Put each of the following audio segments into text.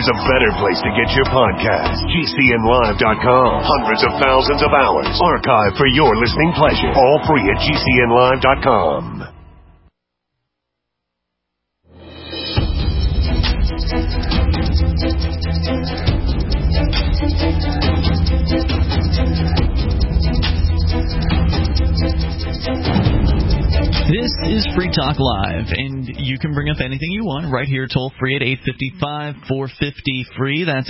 there's a better place to get your podcast. GCNlive.com. Hundreds of thousands of hours archived for your listening pleasure. All free at GCNlive.com. This is Free Talk Live, and you can bring up anything you want right here, toll-free at 855-450-FREE. That's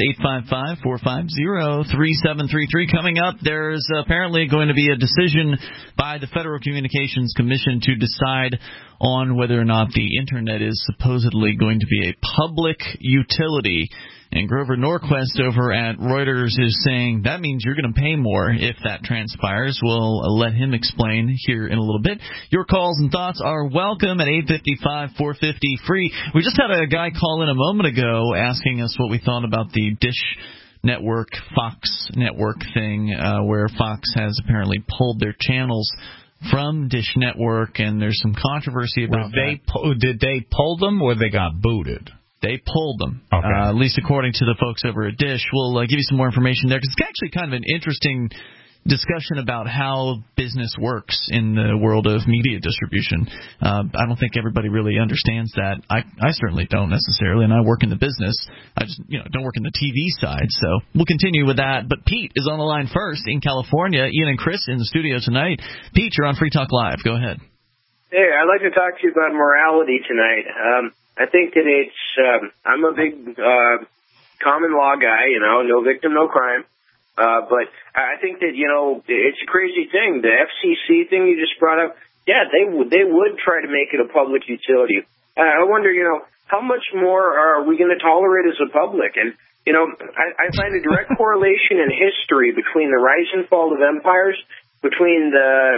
855-450-3733. Coming up, there's apparently going to be a decision by the Federal Communications Commission to decide on whether or not the Internet is supposedly going to be a public utility. And Grover Norquist over at Reuters is saying that means you're going to pay more if that transpires. We'll let him explain here in a little bit. Your calls and thoughts are welcome at 855-450-FREE. We just had a guy call in a moment ago asking us what we thought about the Dish Network, Fox Network thing, where Fox has apparently pulled their channels from Dish Network, and there's some controversy about that. Did they pull them or they got booted? They pulled them, okay. At least according to the folks over at Dish. We'll give you some more information there, because it's actually kind of an interesting discussion about how business works in the world of media distribution. I don't think everybody really understands that. I certainly don't necessarily, and I work in the business. I just don't work in the TV side, so we'll continue with that. But Pete is on the line first in California. Ian and Chris in the studio tonight. Pete, you're on Free Talk Live. Go ahead. Hey, I'd like to talk to you about morality tonight. I think that it's, I'm a big common law guy, no victim, no crime. But I think that, it's a crazy thing. The FCC thing you just brought up, yeah, they would try to make it a public utility. I wonder, how much more are we going to tolerate as a public? And, I find a direct correlation in history between the rise and fall of empires, between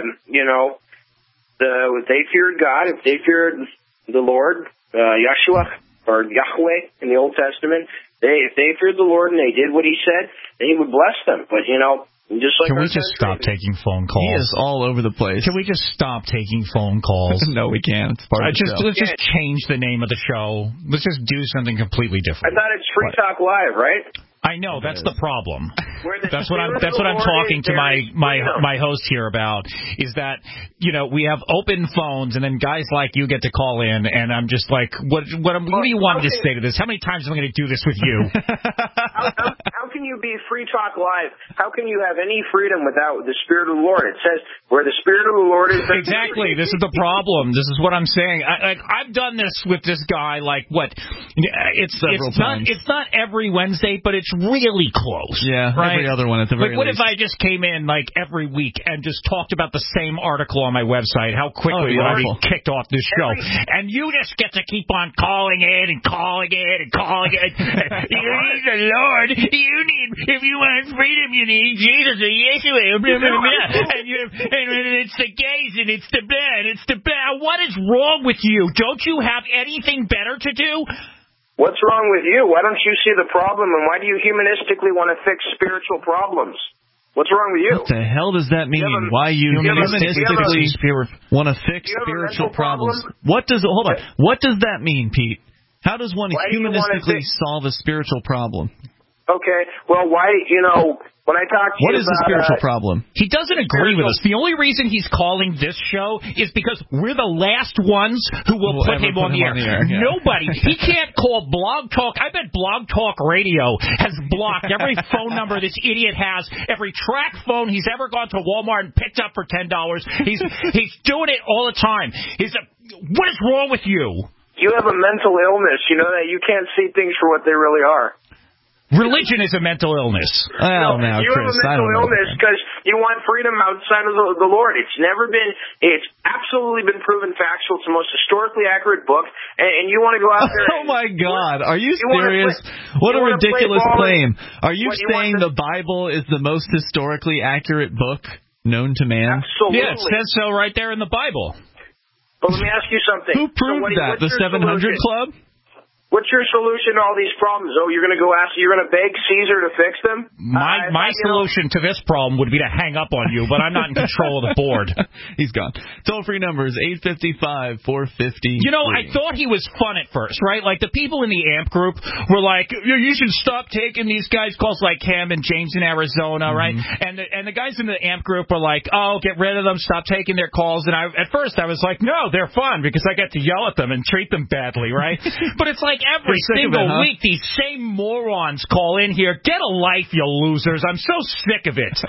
if they feared God, if they feared the Lord, Yeshua, or Yahweh in the Old Testament, if they feared the Lord and they did what he said, he would bless them. But, just like can we just stop taking phone calls? He is all over the place. Can we just stop taking phone calls? No, we can't. It's part of the show. Let's just change the name of the show. Let's just do something completely different. I thought it's Free Talk Live, right? I know, that's the problem. That's what I'm talking to my host here about, is that, we have open phones and then guys like you get to call in, and I'm just like, what do you want me to say to this? How many times am I going to do this with you? How can you be Free Talk Live? How can you have any freedom without the Spirit of the Lord? It says, where the Spirit of the Lord is... Exactly, this is the problem. This is what I'm saying. I've done this with this guy, it's not every Wednesday, but it's really close. Yeah, right? Every other one at the very least. What if I just came in every week and just talked about the same article on my website? How quickly would I be kicked off this show? And you just get to keep on calling it and calling it and calling it. You need the Lord. If you want freedom, you need Jesus or Yeshua. Blah, blah, blah. And it's the gays and it's the blah and it's the blah. What is wrong with you? Don't you have anything better to do? What's wrong with you? Why don't you see the problem, and why do you humanistically want to fix spiritual problems? What's wrong with you? What the hell does that mean? Why you humanistically want to fix spiritual problems? What does that mean, Pete? How does one humanistically solve a spiritual problem? Okay, well, why, when I talk to you about... What is the spiritual problem? He doesn't agree with us. The only reason he's calling this show is because we're the last ones who will put him on the air. Yeah. Nobody. He can't call Blog Talk. I bet Blog Talk Radio has blocked every phone number this idiot has, every track phone he's ever gone to Walmart and picked up for $10. He's doing it all the time. What is wrong with you? You have a mental illness. You know that you can't see things for what they really are. Religion is a mental illness. Well, now, you Chris, have a mental illness because you want freedom outside of the Lord. It's absolutely been proven factual. It's the most historically accurate book, and you want to go out there. Oh my God, are you serious? What a ridiculous claim! Are you saying the Bible is the most historically accurate book known to man? Absolutely. Yeah, it says so right there in the Bible. But let me ask you something. Who proved that? The 700 Club? What's your solution to all these problems? Oh, you're going to beg Caesar to fix them? My solution to this problem would be to hang up on you, but I'm not in control of the board. He's gone. Toll-free number is 855-450. You know, I thought he was fun at first, right? Like, the people in the AMP group were like, you should stop taking these guys' calls, like him and James in Arizona, right? And the guys in the AMP group were like, oh, get rid of them, stop taking their calls. And at first I was like, no, they're fun because I get to yell at them and treat them badly, right? But it's like every single week these same morons call in here. Get a life, you losers. I'm so sick of it.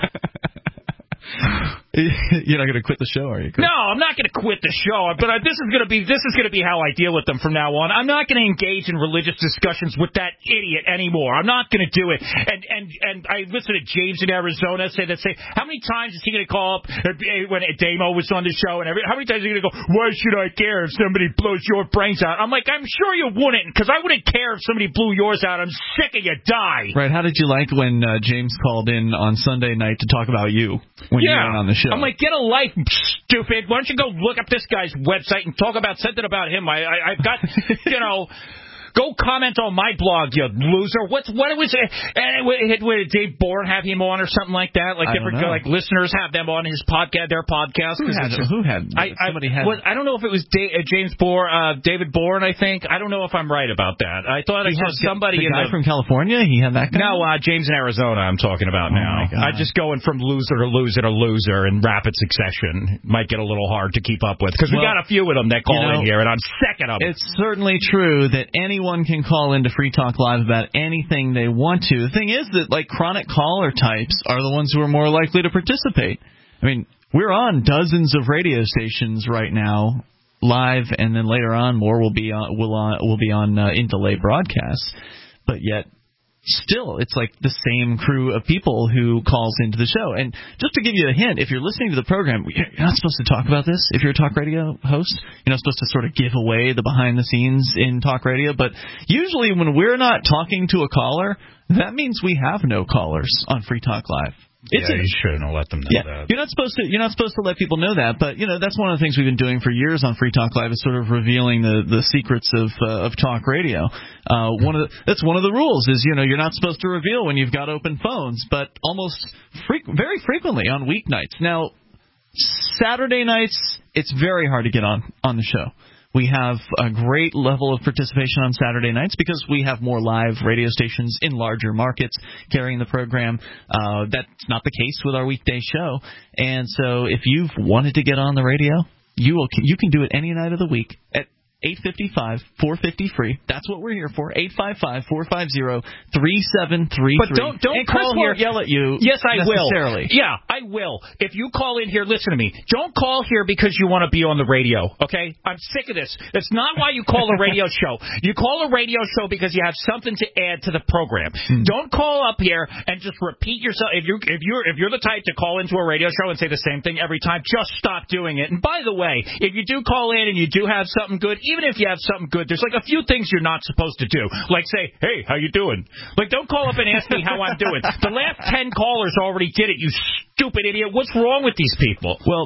You're not going to quit the show, are you, Chris? No, I'm not going to quit the show. But this is going to be how I deal with them from now on. I'm not going to engage in religious discussions with that idiot anymore. I'm not going to do it. And I listened to James in Arizona say how many times is he going to call up when Damo was on the show? And how many times is he going to go, why should I care if somebody blows your brains out? I'm like, I'm sure you wouldn't, because I wouldn't care if somebody blew yours out. I'm sick of you. Die. Right. How did you like when James called in on Sunday night to talk about you when you went on the show? I'm like, get a life, stupid. Why don't you go look up this guy's website and talk about something about him? I've got, go comment on my blog, you loser. What was it? Did Dave Bourne have him on or something like that? Like different listeners have them on his podcast, their podcast. Who had? Somebody had. I don't know if it was James Bourne, David Bourne. I think. I don't know if I'm right about that. I thought I saw somebody from California. He had that guy. No, James in Arizona. I'm talking about now. I'm just going from loser to loser to loser in rapid succession. Might get a little hard to keep up with because we got a few of them that call in here, and I'm sick of them. It's certainly true that anyone can call into Free Talk Live about anything they want to. The thing is that, like, chronic caller types are the ones who are more likely to participate. I mean, we're on dozens of radio stations right now, live, and then later on more will be on in delay broadcasts. But yet, still, it's like the same crew of people who calls into the show. And just to give you a hint, if you're listening to the program, you're not supposed to talk about this. If you're a talk radio host, you're not supposed to sort of give away the behind the scenes in talk radio. But usually when we're not talking to a caller, that means we have no callers on Free Talk Live. You shouldn't have let them know that. You're not supposed to let people know that, but that's one of the things we've been doing for years on Free Talk Live is sort of revealing the secrets of talk radio. That's one of the rules is you're not supposed to reveal when you've got open phones, but very frequently on weeknights. Now, Saturday nights it's very hard to get on the show. We have a great level of participation on Saturday nights because we have more live radio stations in larger markets carrying the program. That's not the case with our weekday show. And so if you've wanted to get on the radio, you can do it any night of the week at 855-450-FREE. That's what we're here for. 855-450-3733. But don't call here. Yell at you. Yes, I will. Yeah, I will. If you call in here, listen to me. Don't call here because you want to be on the radio. Okay? I'm sick of this. That's not why you call a radio show. You call a radio show because you have something to add to the program. Don't call up here and just repeat yourself. If you're the type to call into a radio show and say the same thing every time, just stop doing it. And by the way, if you do call in and you do have something good, even if you have something good, there's like a few things you're not supposed to do. Like say, hey, how you doing? Like, don't call up and ask me how I'm doing. The last 10 callers already did it, you stupid idiot. What's wrong with these people? Well,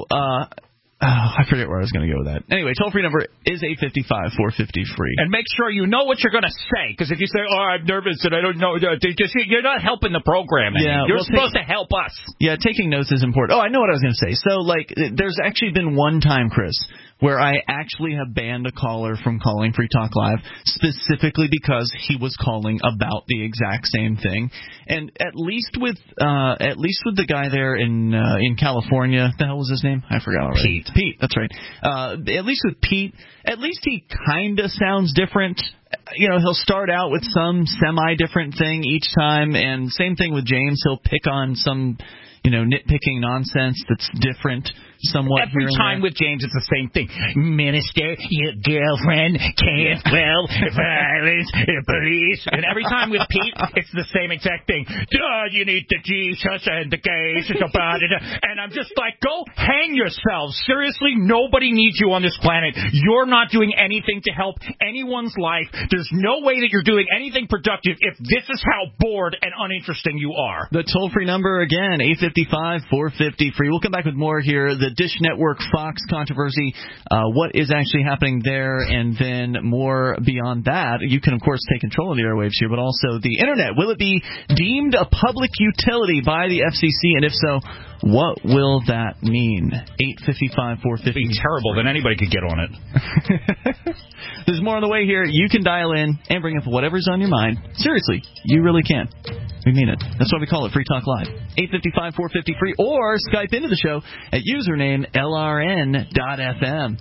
I forget where I was going to go with that. Anyway, toll-free number is 855-450-FREE. And make sure you know what you're going to say, because if you say, I'm nervous and I don't know, you're not helping the program. You're supposed to help us. Yeah, taking notes is important. Oh, I know what I was going to say. So, there's actually been one time, Chris, where I actually have banned a caller from calling Free Talk Live specifically because he was calling about the exact same thing. And at least with the guy there in California, the hell was his name? I forgot already. Pete, that's right. At least with Pete, at least he kind of sounds different. He'll start out with some semi-different thing each time, and same thing with James. He'll pick on some nitpicking nonsense that's different somewhat. Every time with James, it's the same thing. Minister, your girlfriend can't violence, police. And every time with Pete, it's the same exact thing. You need the Jesus and the gays about it. And I'm just like, go hang yourselves. Seriously, nobody needs you on this planet. You're not doing anything to help anyone's life. There's no way that you're doing anything productive if this is how bored and uninteresting you are. The toll-free number, again, 855-450-FREE. We'll come back with more here. The Dish Network Fox controversy, what is actually happening there, and then more beyond that. You can, of course, take control of the airwaves here, but also the Internet. Will it be deemed a public utility by the FCC, and if so, what will that mean? 855-450. It'd be terrible. Then anybody could get on it. There's more on the way here. You can dial in and bring up whatever's on your mind. Seriously, you really can. We mean it. That's why we call it Free Talk Live. 855-450-FREE, or Skype into the show at username LRN.FM.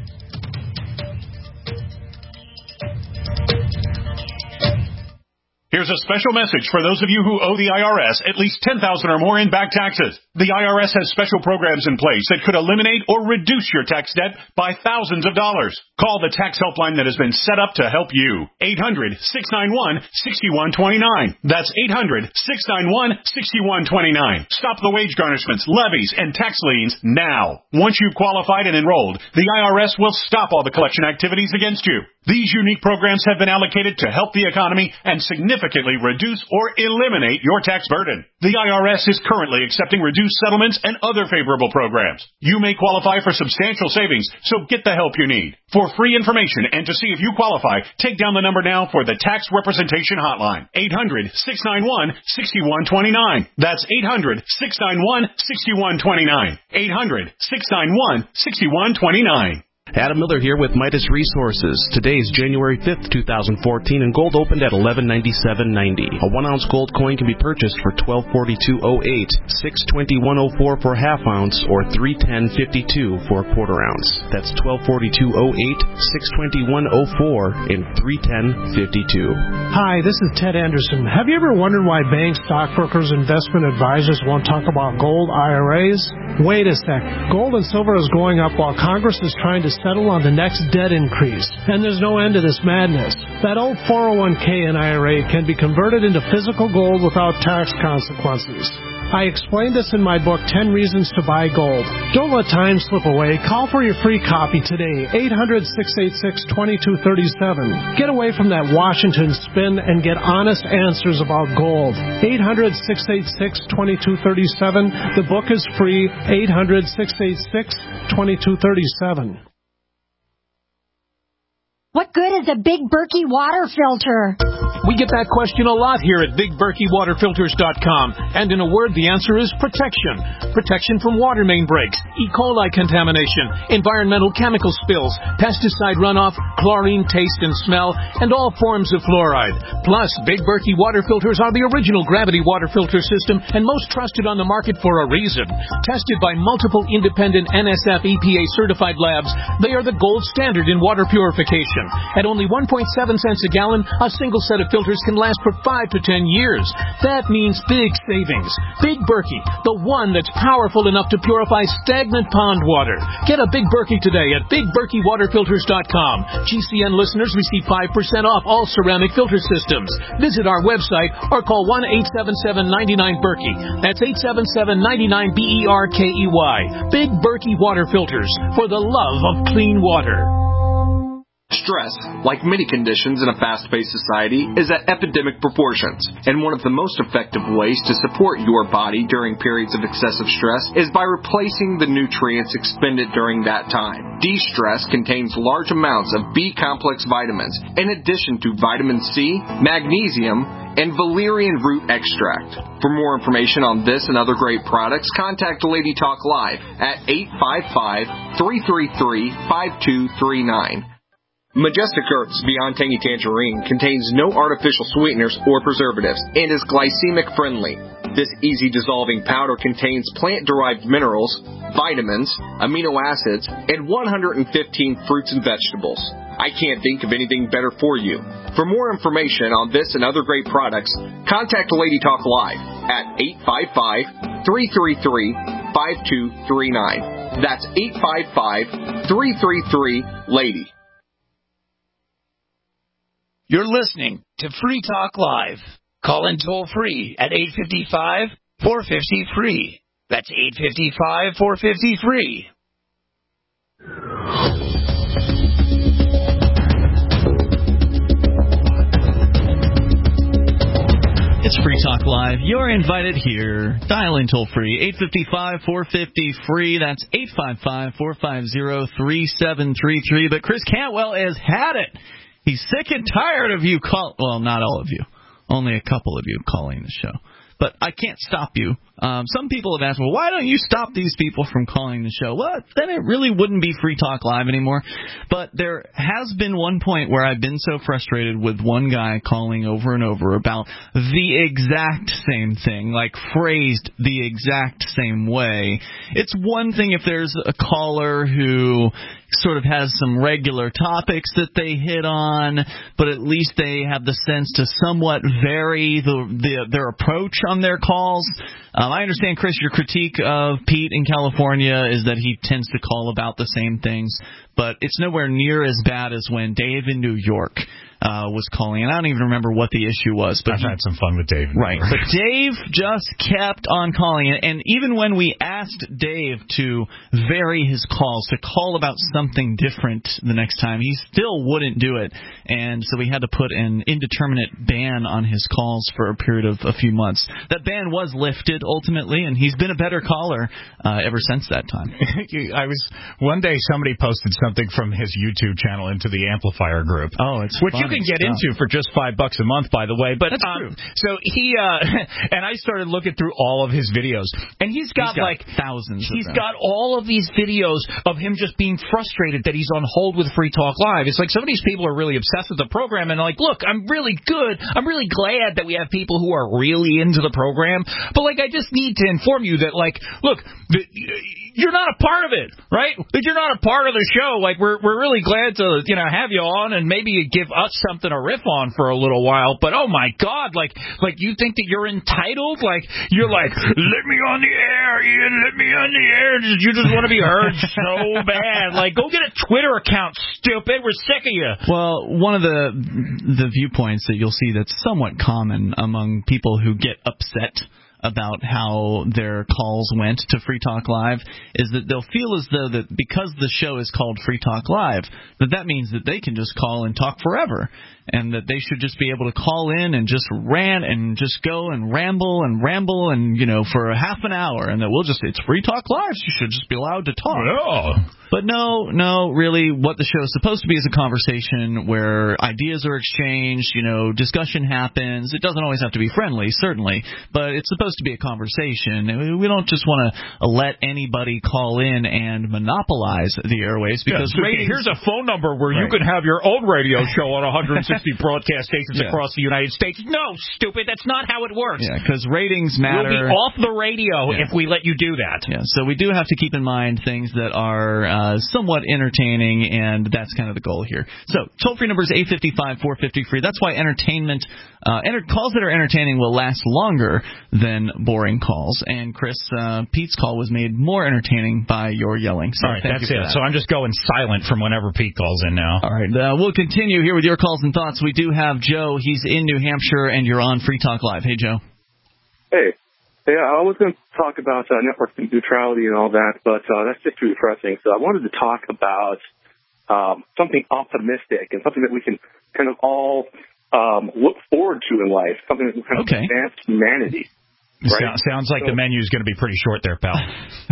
Here's a special message for those of you who owe the IRS at least $10,000 or more in back taxes. The IRS has special programs in place that could eliminate or reduce your tax debt by thousands of dollars. Call the tax helpline that has been set up to help you. 800-691-6129. That's 800-691-6129. Stop the wage garnishments, levies, and tax liens now. Once you've qualified and enrolled, the IRS will stop all the collection activities against you. These unique programs have been allocated to help the economy and significantly reduce or eliminate your tax burden. The IRS is currently accepting reduced settlements and other favorable programs. You may qualify for substantial savings, so get the help you need. For free information and to see if you qualify, take down the number now for the Tax Representation Hotline. 800-691-6129. That's 800-691-6129. 800-691-6129. Adam Miller here with Midas Resources. Today is January 5th, 2014, and gold opened at $1197.90. A 1-ounce gold coin can be purchased for $1242.08, $621.04 for a half ounce, or $310.52 for a quarter ounce. That's $1242.08, $621.04, and $310.52. Hi, this is Ted Anderson. Have you ever wondered why banks, stockbrokers, investment advisors won't talk about gold IRAs? Wait a sec. Gold and silver is going up while Congress is trying to settle on the next debt increase. And there's no end to this madness. That old 401k and IRA can be converted into physical gold without tax consequences. I explained this in my book, 10 Reasons to Buy Gold. Don't let time slip away. Call for your free copy today, 800-686-2237. Get away from that Washington spin and get honest answers about gold. 800-686-2237. The book is free, 800-686-2237. What good is a Big Berkey water filter? We get that question a lot here at BigBerkeyWaterFilters.com. And in a word, the answer is protection. Protection from water main breaks, E. coli contamination, environmental chemical spills, pesticide runoff, chlorine taste and smell, and all forms of fluoride. Plus, Big Berkey water filters are the original gravity water filter system and most trusted on the market for a reason. Tested by multiple independent NSF EPA certified labs, they are the gold standard in water purification. At only 1.7 cents a gallon, a single set of filters can last for 5 to 10 years. That means big savings. Big Berkey, the one that's powerful enough to purify stagnant pond water. Get a Big Berkey today at BigBerkeyWaterFilters.com. GCN listeners receive 5% off all ceramic filter systems. Visit our website or call 1-877-99-BERKEY. That's 877-99-BERKEY. Big Berkey Water Filters, for the love of clean water. Stress, like many conditions in a fast-paced society, is at epidemic proportions, and one of the most effective ways to support your body during periods of excessive stress is by replacing the nutrients expended during that time. De-stress contains large amounts of B-complex vitamins, in addition to vitamin C, magnesium, and valerian root extract. For more information on this and other great products, contact Lady Talk Live at 855-333-5239. Majestic Earth's Beyond Tangy Tangerine contains no artificial sweeteners or preservatives and is glycemic friendly. This easy-dissolving powder contains plant-derived minerals, vitamins, amino acids, and 115 fruits and vegetables. I can't think of anything better for you. For more information on this and other great products, contact Lady Talk Live at 855-333-5239. That's 855-333-LADY. You're listening to Free Talk Live. Call in toll-free at 855-450-FREE. That's 855-450-FREE. It's Free Talk Live. You're invited here. Dial in toll free, 855-450-FREE. That's 855-450-3733. But Chris Cantwell has had it. He's sick and tired of you well, not all of you. Only a couple of you calling the show. But I can't stop you. Some people have asked, well, why don't you stop these people from calling the show? Well, then it really wouldn't be Free Talk Live anymore. But there has been one point where I've been so frustrated with one guy calling over and over about the exact same thing, like phrased the exact same way. It's one thing if there's a caller who sort of has some regular topics that they hit on, but at least they have the sense to somewhat vary their approach on their calls. I understand, Chris, your critique of Pete in California is that he tends to call about the same things, but it's nowhere near as bad as when Dave in New York was calling, and I don't even remember what the issue was. But I've had some fun with Dave. Right, but Dave just kept on calling, and even when we asked Dave to vary his calls, to call about something different the next time, he still wouldn't do it, and so we had to put an indeterminate ban on his calls for a period of a few months. That ban was lifted ultimately, and he's been a better caller ever since that time. One day somebody posted something from his YouTube channel into the Amplifier group. Oh, it's which you can get into for just $5 a month, by the way. But that's true. So he and I started looking through all of his videos, and he's got like thousands. He's got all of these videos of him just being frustrated that he's on hold with Free Talk Live. It's like some of these people are really obsessed with the program, and like, look, I'm really good. I'm really glad that we have people who are really into the program. But like, I just need to inform you that, like, look, you're not a part of it, right? That you're not a part of the show. Like, we're really glad to have you on, and maybe you give us something to riff on for a little while. But oh my God, like you think that you're entitled? Like you're like, let me on the air, Ian, let me on the air. You just want to be heard so bad. Like, go get a Twitter account, stupid. We're sick of you. Well, one of the viewpoints that you'll see that's somewhat common among people who get upset about how their calls went to Free Talk Live is that they'll feel as though that because the show is called Free Talk Live, that means that they can just call and talk forever, and that they should just be able to call in and just rant and just go and ramble and for a half an hour, and that it's Free Talk Live, so you should just be allowed to talk. Yeah. But no, really, what the show is supposed to be is a conversation where ideas are exchanged, discussion happens. It doesn't always have to be friendly, certainly, but it's supposed to be a conversation. We don't just want to let anybody call in and monopolize the airwaves, because here's a phone number where you can have your own radio show on 160 broadcast stations across the United States. No, stupid, that's not how it works. Yeah, because ratings matter. You'll be off the radio if we let you do that. Yeah, so we do have to keep in mind things that are somewhat entertaining, and that's kind of the goal here. So toll-free number is 855-450-FREE. That's why entertainment calls that are entertaining will last longer than boring calls. And Chris, Pete's call was made more entertaining by your yelling. So all right, that's it. So I'm just going silent from whenever Pete calls in now. All right, we'll continue here with your calls and thoughts. We do have Joe. He's in New Hampshire, and you're on Free Talk Live. Hey, Joe. Hey. Yeah, I was going to talk about network neutrality and all that, but that's just too depressing. So I wanted to talk about something optimistic and something that we can kind of all look forward to in life, something that can kind of advance humanity. Right? Sounds like the menu is going to be pretty short there, pal.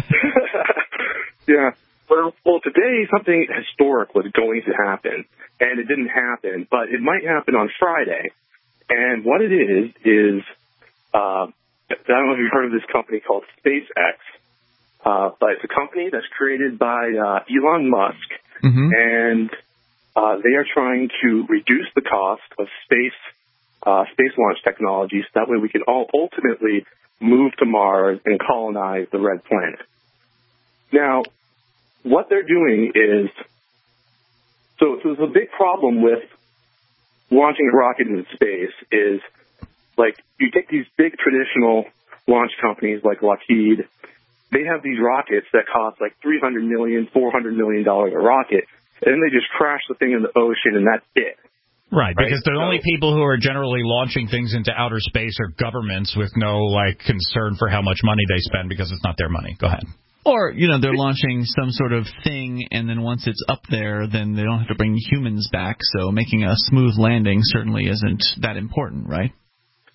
Yeah. Well, today something historic was going to happen, and it didn't happen, but it might happen on Friday. And what it is I don't know if you've heard of this company called SpaceX, but it's a company that's created by Elon Musk, and they are trying to reduce the cost of space launch technology, so that way we can all ultimately move to Mars and colonize the Red Planet. Now, what they're doing is, so there's a big problem with launching a rocket into space is, like, you take these big traditional launch companies like Lockheed, they have these rockets that cost like $300 million, $400 million a rocket, and then they just crash the thing in the ocean, and that's it. Right, because the only people who are generally launching things into outer space are governments with no, concern for how much money they spend because it's not their money. Go ahead. Or, they're launching some sort of thing, and then once it's up there, then they don't have to bring humans back, so making a smooth landing certainly isn't that important, right?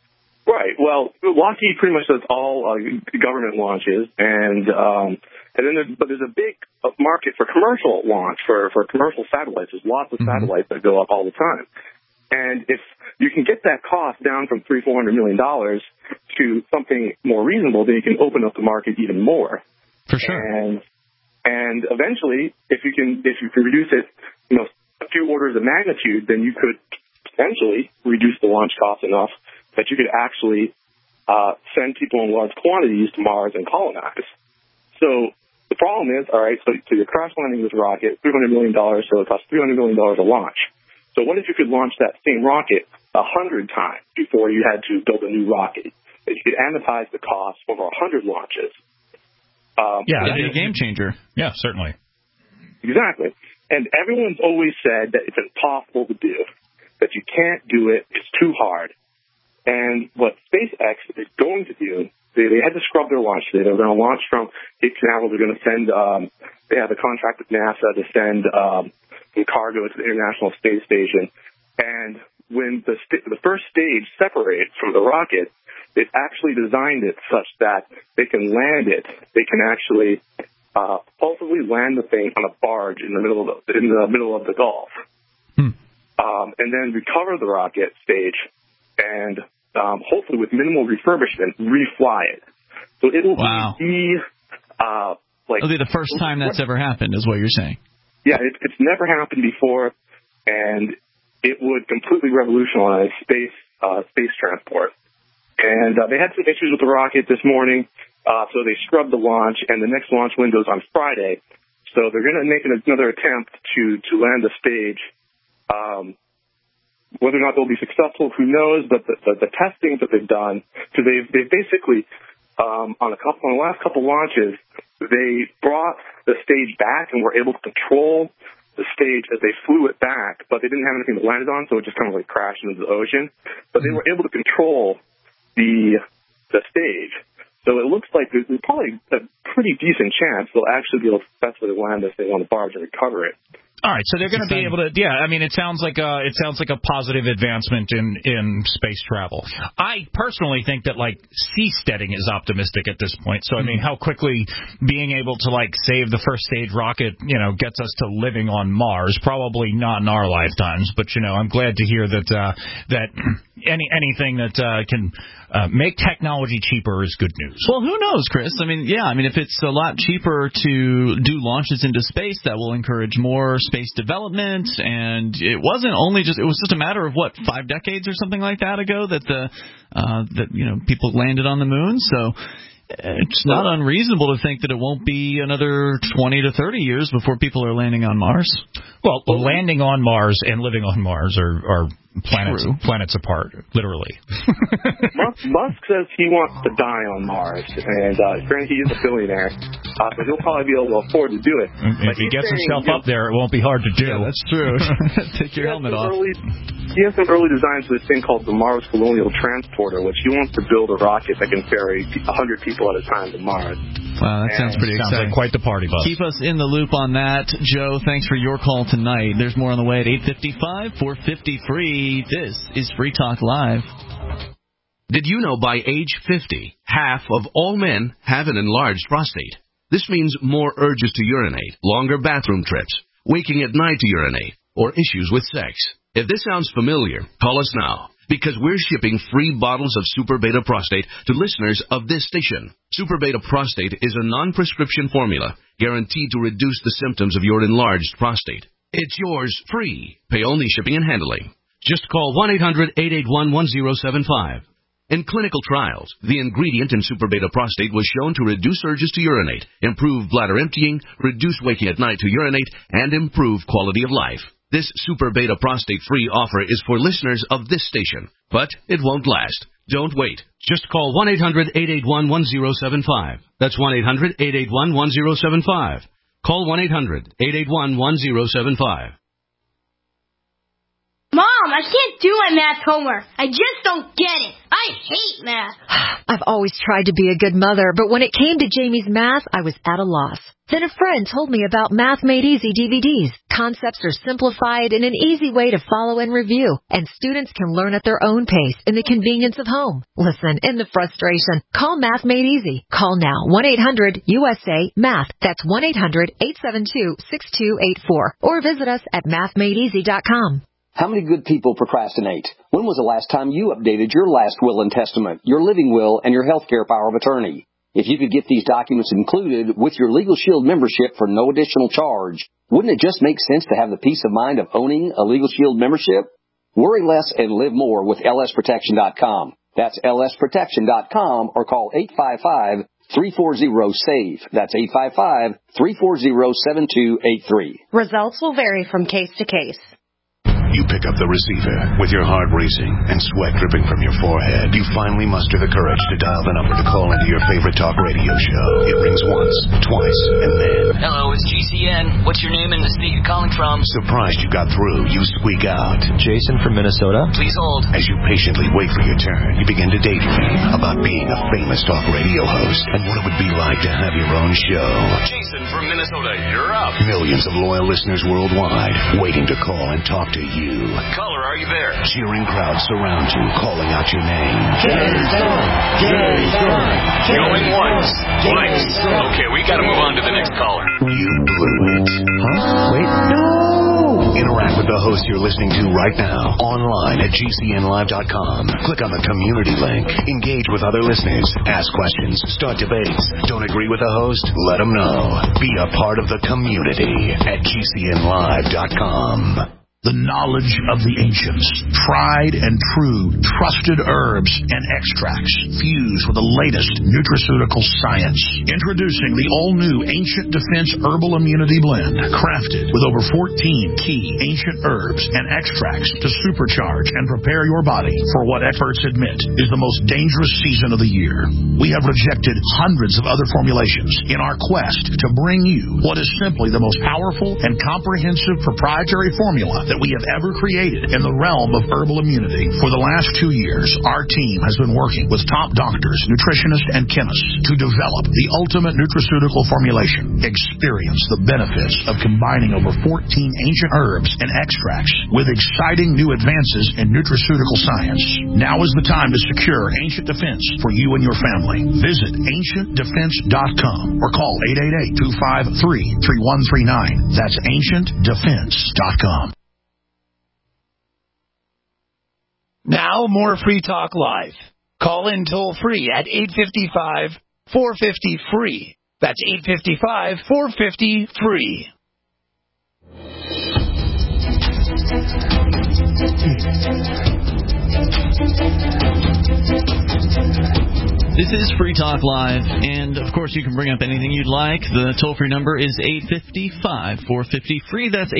Right. Well, Lockheed pretty much does all government launches, and then there's a big market for commercial launch for commercial satellites. There's lots of satellites that go up all the time, and if you can get that cost down from $300-400 million to something more reasonable, then you can open up the market even more. For sure. And eventually, if you can reduce it, a few orders of magnitude, then you could potentially reduce the launch cost enough that you could actually send people in large quantities to Mars and colonize. So the problem is, all right, so you're crash landing this rocket, $300 million, so it costs $300 million a launch. So what if you could launch that same rocket 100 times before you had to build a new rocket? That you could amortize the cost over 100 launches. That'd be a game changer. Yeah, certainly. Exactly. And everyone's always said that it's impossible to do, that you can't do it, it's too hard. And what SpaceX is going to do, they had to scrub their launch today. They were going to launch from Cape Canaveral. They're going to send, they have a contract with NASA to send some cargo to the International Space Station. And when the first stage separates from the rocket, they've actually designed it such that they can land it. They can actually possibly land the thing on a barge in the middle of the Gulf, and then recover the rocket stage, and hopefully with minimal refurbishment, refly it. So it'll be it'll be the first time that's ever happened, is what you're saying. Yeah, it's never happened before, and it would completely revolutionize space transport. And they had some issues with the rocket this morning, so they scrubbed the launch, and the next launch window is on Friday. So they're going to make another attempt to land the stage. Whether or not they'll be successful, who knows? But the testings that they've done, because they've basically on the last couple launches, they brought the stage back and were able to control the stage as they flew it back, but they didn't have anything to land it on, so it just kind of like crashed into the ocean. But they were able to control the stage. So it looks like there's probably a pretty decent chance they'll actually be able to successfully land this thing on the barge and recover it. All right, so they're going to be able to. Yeah, I mean, it sounds like a positive advancement in space travel. I personally think that seasteading is optimistic at this point. So I mean, how quickly being able to save the first stage rocket, gets us to living on Mars? Probably not in our lifetimes, but I'm glad to hear that anything that can make technology cheaper is good news. Well, who knows, Chris? I mean, if it's a lot cheaper to do launches into space, that will encourage more space development. And it was just a matter of 5 decades or something like that ago that people landed on the moon. So it's not unreasonable to think that it won't be another 20 to 30 years before people are landing on Mars. Well, landing on Mars and living on Mars are planets apart, literally. Musk says he wants to die on Mars, and granted he is a billionaire, so he'll probably be able to afford to do it. If he gets himself up there, it won't be hard to do. Yeah, that's true. Take your helmet off. He has some early designs for this thing called the Mars Colonial Transporter, which he wants to build a rocket that can carry 100 people at a time to Mars. Wow, that sounds pretty exciting. Sounds like quite the party bus. Keep us in the loop on that. Joe, thanks for your call tonight. There's more on the way at 8:55, 4:53. This is Free Talk Live. Did you know by age 50, half of all men have an enlarged prostate? This means more urges to urinate, longer bathroom trips, waking at night to urinate, or issues with sex. If this sounds familiar, call us now, because we're shipping free bottles of Super Beta Prostate to listeners of this station. Super Beta Prostate is a non-prescription formula guaranteed to reduce the symptoms of your enlarged prostate. It's yours free. Pay only shipping and handling. Just call 1-800-881-1075. In clinical trials, the ingredient in Super Beta Prostate was shown to reduce urges to urinate, improve bladder emptying, reduce waking at night to urinate, and improve quality of life. This Super Beta Prostate free offer is for listeners of this station, but it won't last. Don't wait. Just call 1-800-881-1075. That's 1-800-881-1075. Call 1-800-881-1075. Mom, I can't do my math homework. I just don't get it. I hate math. I've always tried to be a good mother, but when it came to Jamie's math, I was at a loss. Then a friend told me about Math Made Easy DVDs. Concepts are simplified in an easy way to follow and review, and students can learn at their own pace in the convenience of home. Listen, in the frustration, call Math Made Easy. Call now, 1-800-USA-MATH. That's 1-800-872-6284. Or visit us at mathmadeeasy.com. How many good people procrastinate? When was the last time you updated your last will and testament, your living will, and your health care power of attorney? If you could get these documents included with your Legal Shield membership for no additional charge, wouldn't it just make sense to have the peace of mind of owning a Legal Shield membership? Worry less and live more with lsprotection.com. That's lsprotection.com or call 855-340-SAVE. That's 855-340-7283. Results will vary from case to case. You pick up the receiver with your heart racing and sweat dripping from your forehead. You finally muster the courage to dial the number to call into your favorite talk radio show. It rings once, twice, and then... Hello, it's GCN. What's your name and the state you're calling from? Surprised you got through, you squeak out. Jason from Minnesota. Please hold. As you patiently wait for your turn, you begin to daydream about being a famous talk radio host and what it would be like to have your own show. Jason from Minnesota, you're up. Millions of loyal listeners worldwide waiting to call and talk to you. Caller, are you there? Cheering crowds surround you, calling out your name. Jason! Jason! Going once, twice. Okay, we gotta move on to the next caller. You blew it. Huh? Wait. No! Interact with the host you're listening to right now, online at GCNlive.com. Click on the community link. Engage with other listeners. Ask questions. Start debates. Don't agree with the host? Let them know. Be a part of the community at GCNlive.com. The knowledge of the ancients, tried and true, trusted herbs and extracts fused with the latest nutraceutical science. Introducing the all-new Ancient Defense Herbal Immunity Blend, crafted with over 14 key ancient herbs and extracts to supercharge and prepare your body for what experts admit is the most dangerous season of the year. We have rejected hundreds of other formulations in our quest to bring you what is simply the most powerful and comprehensive proprietary formula that we have ever created in the realm of herbal immunity. For the last 2 years, our team has been working with top doctors, nutritionists, and chemists to develop the ultimate nutraceutical formulation. Experience the benefits of combining over 14 ancient herbs and extracts with exciting new advances in nutraceutical science. Now is the time to secure Ancient Defense for you and your family. Visit AncientDefense.com or call 888-253-3139. That's AncientDefense.com. Now, more Free Talk Live. Call in toll-free at 855-450-FREE. That's 855-450-FREE. This is Free Talk Live, and of course you can bring up anything you'd like. The toll-free number is 855-450-FREE. That's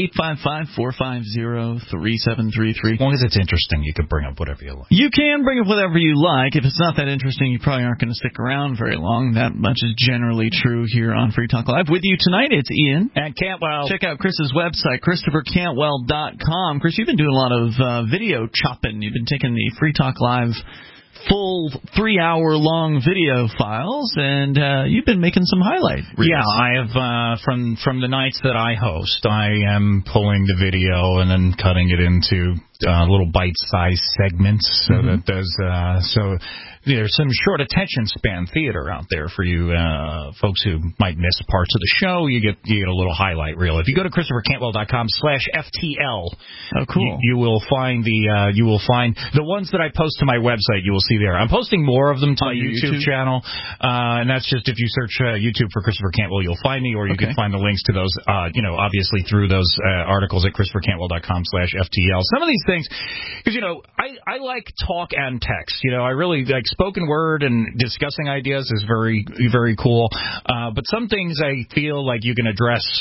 855-450-3733. As long as it's interesting, you can bring up whatever you like. You can bring up whatever you like. If it's not that interesting, you probably aren't going to stick around very long. That much is generally true here on Free Talk Live. With you tonight, it's Ian. And Cantwell. Check out Chris's website, ChristopherCantwell.com. Chris, you've been doing a lot of video chopping. You've been taking the Free Talk Live full 3-hour-long video files, and you've been making some highlight reels. Yeah, I have from the nights that I host, I am pulling the video and then cutting it into little bite-sized segments so that there's some short attention span theater out there for you folks who might miss parts of the show. You get a little highlight reel. If you go to ChristopherCantwell.com/FTL, oh cool, you will find the ones that I post to my website. You will see there. I'm posting more of them to my YouTube channel, and that's just if you search YouTube for Christopher Cantwell, you'll find me, or you can find the links to those, obviously through those articles at ChristopherCantwell.com/FTL. Some of these things, because I like talk and text. I really like spoken word, and discussing ideas is very, very cool. But some things I feel like you can address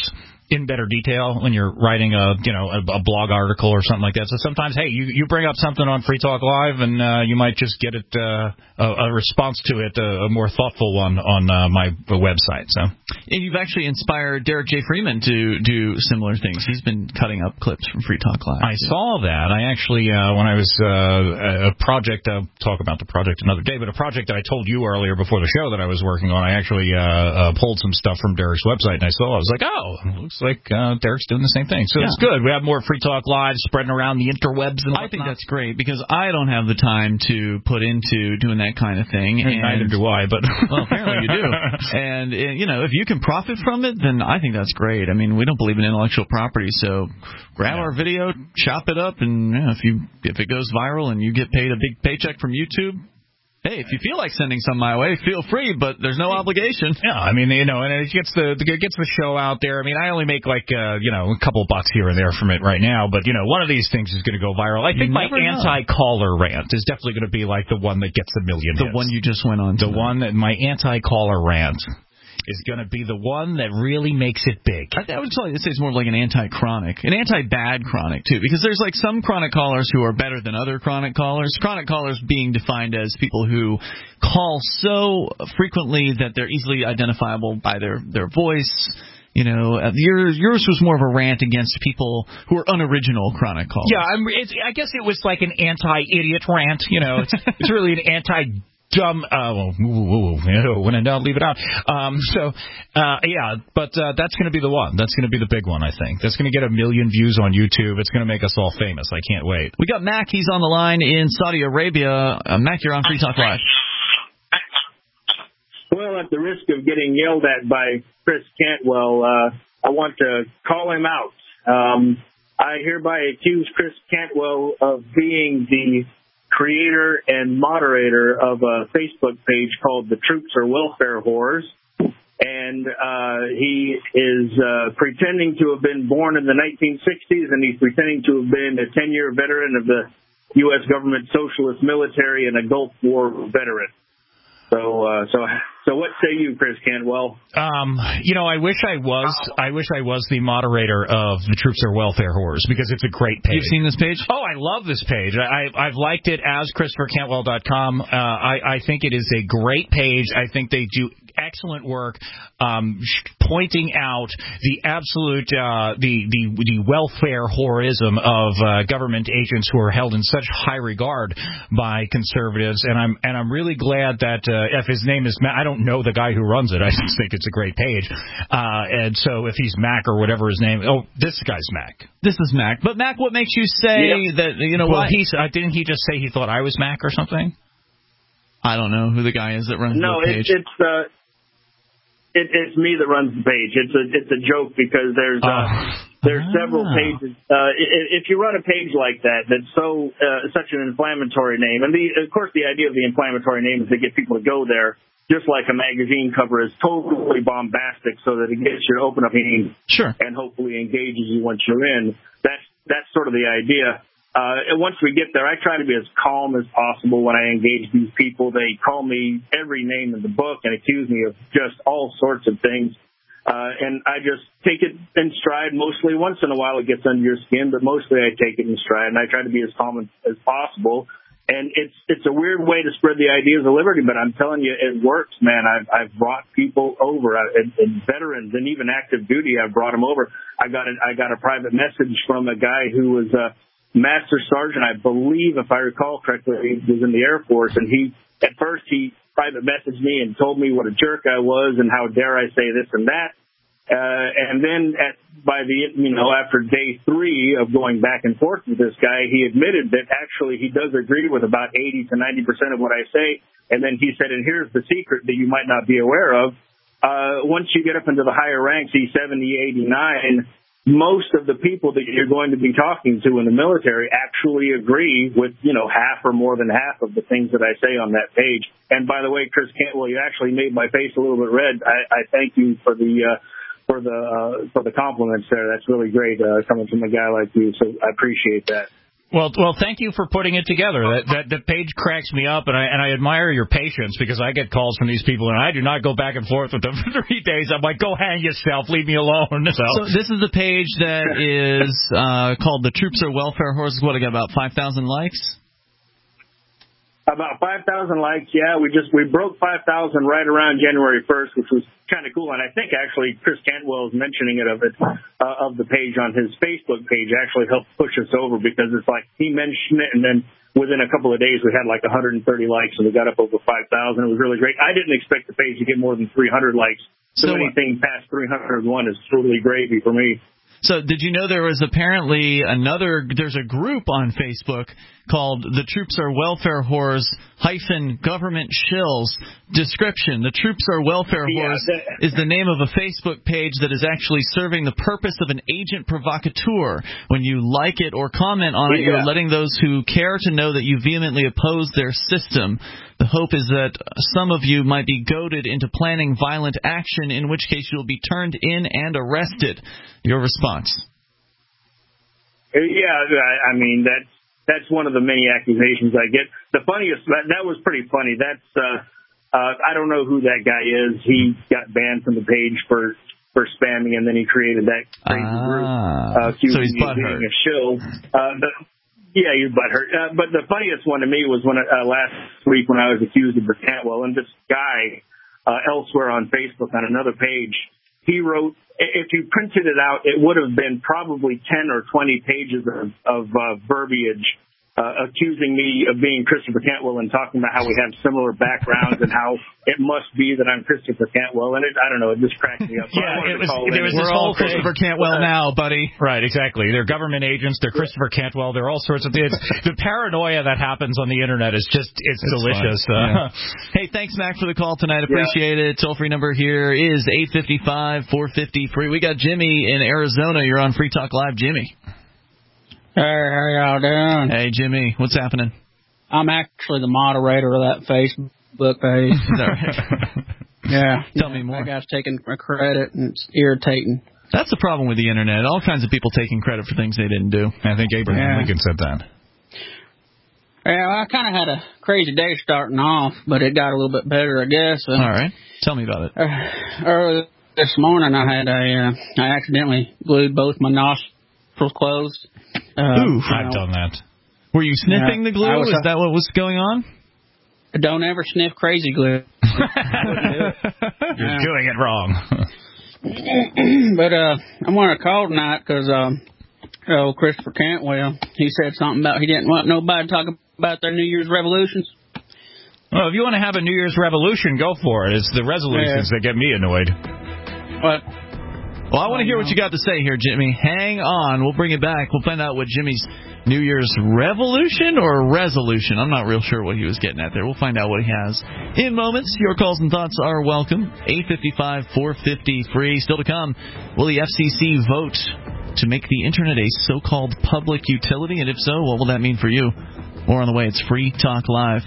in better detail when you're writing a blog article or something like that. So sometimes, hey, you bring up something on Free Talk Live, and you might just get it a response to it, a more thoughtful one on my website. So you've actually inspired Derek J. Freeman to do similar things. He's been cutting up clips from Free Talk Live. I saw that. I actually, when I was a project, I'll talk about the project another day, but a project that I told you earlier before the show that I was working on, I actually pulled some stuff from Derek's website, and I was like, oh, looks like Derek's doing the same thing. So it's good. We have more Free Talk Live spreading around the interwebs and whatnot. I think that's great, because I don't have the time to put into doing that kind of thing. And neither do I, but well, apparently you do. And if you can profit from it, then I think that's great. I mean, we don't believe in intellectual property, so grab our video, chop it up, and if it goes viral and you get paid a big paycheck from YouTube, hey, if you feel like sending some my way, feel free, but there's no obligation. Yeah, I mean, and it gets the show out there. I mean, I only make like a couple bucks here and there from it right now, but one of these things is going to go viral. I think my anti-caller rant is definitely going to be like the one that gets a million hits. The one you just went on. The one that my anti-caller rant is going to be the one that really makes it big. I would say it's more like an anti-chronic, an anti-bad chronic, too, because there's like some chronic callers who are better than other chronic callers. Chronic callers being defined as people who call so frequently that they're easily identifiable by their voice. Yours was more of a rant against people who are unoriginal chronic callers. Yeah, I guess it was like an anti-idiot rant. It's really an anti-dumb. When in doubt, leave it out. But that's going to be the one. That's going to be the big one, I think. That's going to get 1 million views on YouTube. It's going to make us all famous. I can't wait. We got Mac. He's on the line in Saudi Arabia. Mac, you're on Free Talk Live. Well, at the risk of getting yelled at by Chris Cantwell, I want to call him out. I hereby accuse Chris Cantwell of being the creator and moderator of a Facebook page called The Troops Are Welfare Whores. And he is pretending to have been born in the 1960s, and he's pretending to have been a 10-year veteran of the U.S. government socialist military and a Gulf War veteran. So what say you, Chris Cantwell? I wish I was the moderator of The Troops Are Welfare Whores, because it's a great page. You've seen this page? Oh, I love this page. I've liked it as ChristopherCantwell.com. I think it is a great page. I think they do excellent work pointing out the absolute the welfare whoreism of government agents who are held in such high regard by conservatives, and I'm really glad that if his name is Mac, I don't know the guy who runs it. I just think it's a great page, and so if he's Mac or whatever his name, this guy's Mac. This is Mac. But Mac, what makes you say that well, didn't he just say he thought I was Mac or something? I don't know who the guy is that runs the page. It's me that runs the page. It's a joke because there's several pages. If you run a page like that, that's such an inflammatory name, and of course the idea of the inflammatory name is to get people to go there, just like a magazine cover is totally bombastic, so that it gets you to open up and hopefully engages you once you're in. That's sort of the idea. And once we get there, I try to be as calm as possible when I engage these people. They call me every name in the book and accuse me of just all sorts of things. And I just take it in stride mostly. Once in a while it gets under your skin, but mostly I take it in stride, and I try to be as calm as possible. And it's a weird way to spread the ideas of liberty, but I'm telling you, it works, man. I've brought people over, and veterans and even active duty. I've brought them over. I got a private message from a guy who was Master Sergeant, I believe, if I recall correctly, he was in the Air Force, and he private messaged me and told me what a jerk I was and how dare I say this and that. And then after day 3 of going back and forth with this guy, he admitted that actually he does agree with about 80 to 90% of what I say. And then he said, and here's the secret that you might not be aware of. Once you get up into the higher ranks, E70, 89, most of the people that you're going to be talking to in the military actually agree with, half or more than half of the things that I say on that page. And by the way, Chris Cantwell, you actually made my face a little bit red. I thank you for the compliments there. That's really great coming from a guy like you. So I appreciate that. Well, thank you for putting it together. That page cracks me up, and I admire your patience, because I get calls from these people, and I do not go back and forth with them for 3 days. I'm like, go hang yourself, leave me alone. So this is the page that is called "The Troops Are Welfare Horses." What, I got about 5,000 likes? About 5,000 likes, yeah. We broke 5,000 right around January 1st, which was kind of cool. And I think actually Chris Cantwell is mentioning it of the page on his Facebook page actually helped push us over, because it's like he mentioned it, and then within a couple of days we had like 130 likes, and we got up over 5,000. It was really great. I didn't expect the page to get more than 300 likes. So anything past 301 is totally gravy for me. So did you know there was apparently there's a group on Facebook called "The Troops Are Welfare Whores - Government Shills." Description: The Troops Are Welfare Whores is the name of a Facebook page that is actually serving the purpose of an agent provocateur. When you like it or comment on it, you're letting those who care to know that you vehemently oppose their system. The hope is that some of you might be goaded into planning violent action, in which case you'll be turned in and arrested. Your response? Yeah, I mean, that's one of the many accusations I get. The funniest, that was pretty funny. That's I don't know who that guy is. He got banned from the page for spamming, and then he created that crazy group accusing me of being a shill. Yeah, you're butthurt. But the funniest one to me was when last week when I was accused of Cantwell, and this guy elsewhere on Facebook on another page, he wrote, if you printed it out, it would have been probably 10 or 20 pages of verbiage accusing me of being Christopher Cantwell, and talking about how we have similar backgrounds and how it must be that I'm Christopher Cantwell. And I don't know, it just cracked me up. We're all Christopher Cantwell now, buddy. Right, exactly. They're government agents. They're Christopher Cantwell. They're all sorts of things. The paranoia that happens on the internet is just, it's delicious. Hey, thanks, Mac, for the call tonight. Appreciate it. Toll-free number here is 855-450-FREE. We got Jimmy in Arizona. You're on Free Talk Live, Jimmy. Hey, how y'all doing? Hey, Jimmy, what's happening? I'm actually the moderator of that Facebook page. Is that right? Yeah. Tell me more. That guy's taking credit, and it's irritating. That's the problem with the internet. All kinds of people taking credit for things they didn't do. I think Abraham Lincoln said that. Yeah, I kind of had a crazy day starting off, but it got a little bit better, I guess. All right. Tell me about it. Early this morning, I accidentally glued both my nostrils closed. I've done that. Were you sniffing the glue? Is that what was going on? Don't ever sniff crazy glue. You're doing it wrong. But I want to call tonight because Christopher Cantwell, he said something about he didn't want nobody to talk about their New Year's revolutions. Well, if you want to have a New Year's revolution, go for it. It's the resolutions that get me annoyed. What? Well, I want to hear what you got to say here, Jimmy. Hang on. We'll bring it back. We'll find out what Jimmy's New Year's revolution or resolution. I'm not real sure what he was getting at there. We'll find out what he has in moments. Your calls and thoughts are welcome. 855-450-FREE. Still to come, will the FCC vote to make the Internet a so-called public utility? And if so, what will that mean for you? More on the way. It's Free Talk Live.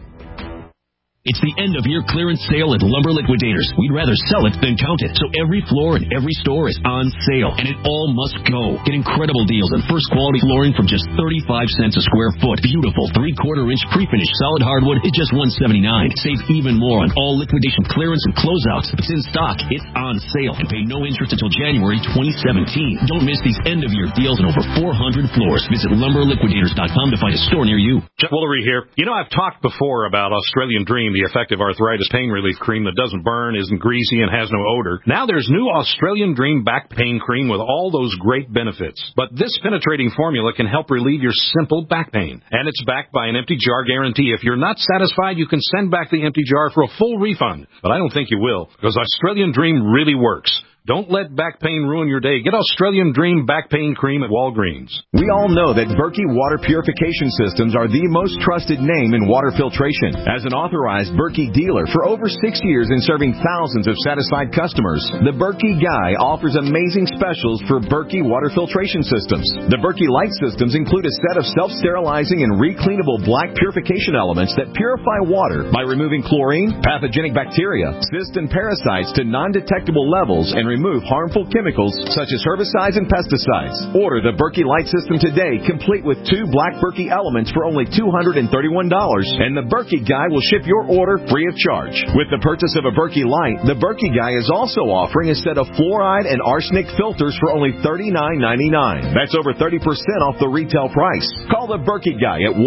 It's the end of year clearance sale at Lumber Liquidators. We'd rather sell it than count it. So every floor in every store is on sale, and it all must go. Get incredible deals on first quality flooring from just 35 cents a square foot. Beautiful 3/4-inch pre-finished solid hardwood at just $179. Save even more on all liquidation clearance and closeouts. If it's in stock, it's on sale, and pay no interest until January 2017. Don't miss these end of year deals on over 400 floors. Visit lumberliquidators.com to find a store near you. Jeff Woolery here. You know, I've talked before about Australian Dream, the effective arthritis pain relief cream that doesn't burn, isn't greasy, and has no odor. Now there's new Australian Dream back pain cream with all those great benefits. But this penetrating formula can help relieve your simple back pain. And it's backed by an empty jar guarantee. If you're not satisfied, you can send back the empty jar for a full refund. But I don't think you will, because Australian Dream really works. Don't let back pain ruin your day. Get Australian Dream back pain cream at Walgreens. We all know that Berkey Water Purification Systems are the most trusted name in water filtration. As an authorized Berkey dealer for over 6 years in serving thousands of satisfied customers, the Berkey Guy offers amazing specials for Berkey water filtration systems. The Berkey Light systems include a set of self-sterilizing and recleanable black purification elements that purify water by removing chlorine, pathogenic bacteria, cysts, and parasites to non-detectable levels and remove harmful chemicals such as herbicides and pesticides. Order the Berkey Light System today, complete with 2 black Berkey elements for only $231, and the Berkey Guy will ship your order free of charge. With the purchase of a Berkey Light, the Berkey Guy is also offering a set of fluoride and arsenic filters for only $39.99. That's over 30% off the retail price. Call the Berkey Guy at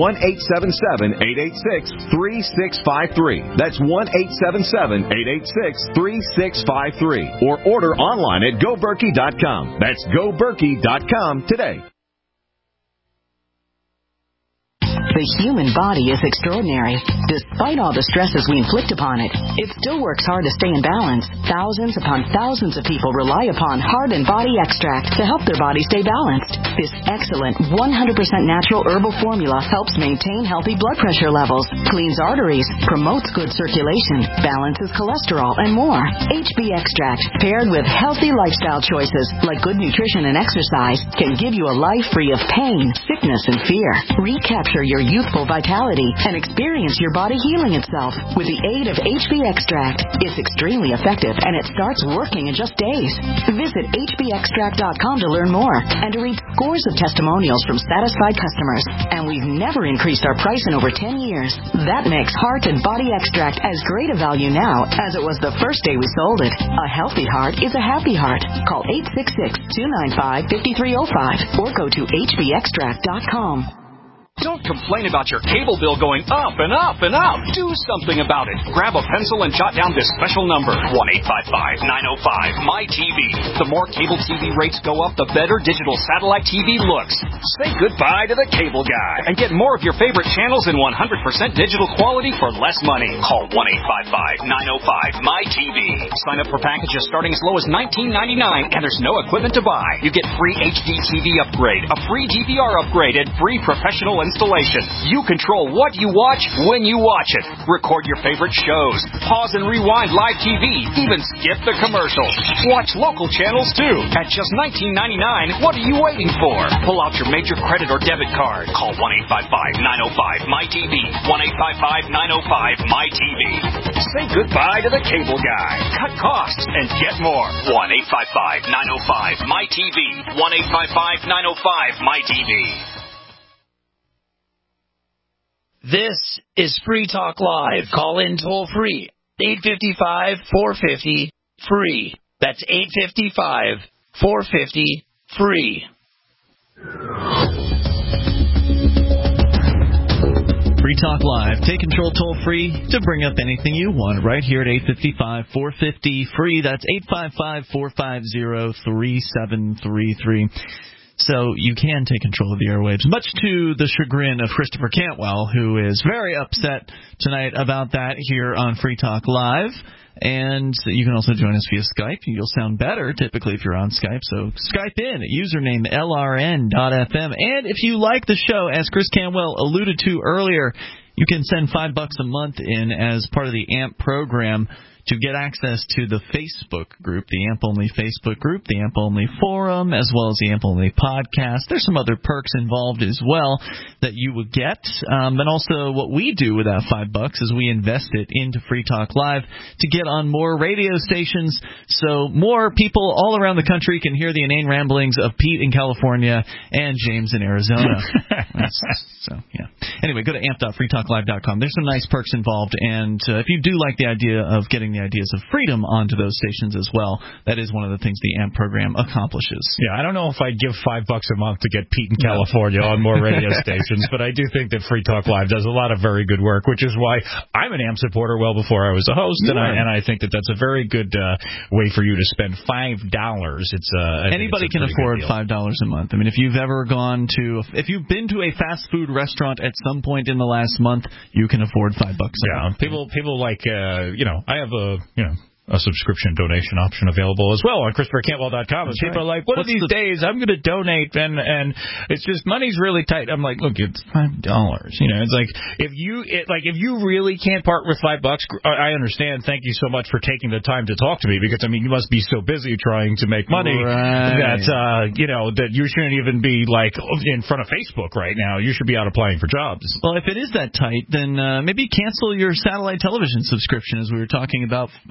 1-877-886-3653. That's 1-877-886-3653. Or order online at GoBerkey.com. That's GoBerkey.com today. The human body is extraordinary. Despite all the stresses we inflict upon it, it still works hard to stay in balance. Thousands upon thousands of people rely upon Heart and Body Extract to help their body stay balanced. This excellent 100% natural herbal formula helps maintain healthy blood pressure levels, cleans arteries, promotes good circulation, balances cholesterol, and more. HB Extract, paired with healthy lifestyle choices like good nutrition and exercise, can give you a life free of pain, sickness, and fear. Recapture your youthful vitality and experience your body healing itself with the aid of HB Extract. It's extremely effective and it starts working in just days. Visit hbextract.com to learn more and to read scores of testimonials from satisfied customers. And we've never increased our price in over 10 years. That makes Heart and Body Extract as great a value now as it was the first day we sold it. A healthy heart is a happy heart. Call 866-295-5305 or go to hbextract.com. Don't complain about your cable bill going up and up and up. Do something about it. Grab a pencil and jot down this special number, 1-855-905-MY-TV. The more cable TV rates go up, the better digital satellite TV looks. Say goodbye to the cable guy and get more of your favorite channels in 100% digital quality for less money. Call 1-855-905-MY-TV. Sign up for packages starting as low as $19.99 and there's no equipment to buy. You get free HD TV upgrade, a free DVR upgrade, and free professional installation. You control what you watch when you watch it. Record your favorite shows. Pause and rewind live TV. Even skip the commercials. Watch local channels too. At just $19.99, what are you waiting for? Pull out your major credit or debit card. Call 1-855-905-MY-TV. 1-855-905-MY-TV. Say goodbye to the cable guy. Cut costs and get more. 1-855-905-MY-TV. 1-855-905-MY-TV. This is Free Talk Live. Call in toll free. 855-450-FREE. That's 855-450-FREE. Free Talk Live. Take control toll free to bring up anything you want right here at 855-450-FREE. That's 855-450-3733. So you can take control of the airwaves, much to the chagrin of Christopher Cantwell, who is very upset tonight about that here on Free Talk Live. And you can also join us via Skype. You'll sound better typically if you're on Skype. So Skype in at username LRN.FM. And if you like the show, as Chris Cantwell alluded to earlier, you can send $5 a month in as part of the AMP program to get access to the Facebook group, the AMP-only Facebook group, the AMP-only forum, as well as the AMP-only podcast. There's some other perks involved as well that you would get. And also what we do with that $5 is we invest it into Free Talk Live to get on more radio stations so more people all around the country can hear the inane ramblings of Pete in California and James in Arizona. So, yeah. Anyway, go to amp.freetalklive.com. There's some nice perks involved. And if you do like the idea of getting the ideas of freedom onto those stations as well, that is one of the things the AMP program accomplishes. Yeah, I don't know if I'd give $5 a month to get Pete in California on more radio stations, but I do think that Free Talk Live does a lot of very good work, which is why I'm an AMP supporter well before I was a host, and I think that that's a very good way for you to spend $5. It's anybody can afford $5 a month. I mean, if you've been to a fast food restaurant at some point in the last month, you can afford $5 a month. People like I have a subscription donation option available as well on ChristopherCantwell.com. And people are like, one of these days I'm going to donate, and it's just money's really tight. I'm like, look, it's $5. It's like if you really can't part with $5, I understand. Thank you so much for taking the time to talk to me, because I mean you must be so busy trying to make money that that you shouldn't even be like in front of Facebook right now. You should be out applying for jobs. Well, if it is that tight, then maybe cancel your satellite television subscription, as we were talking about before.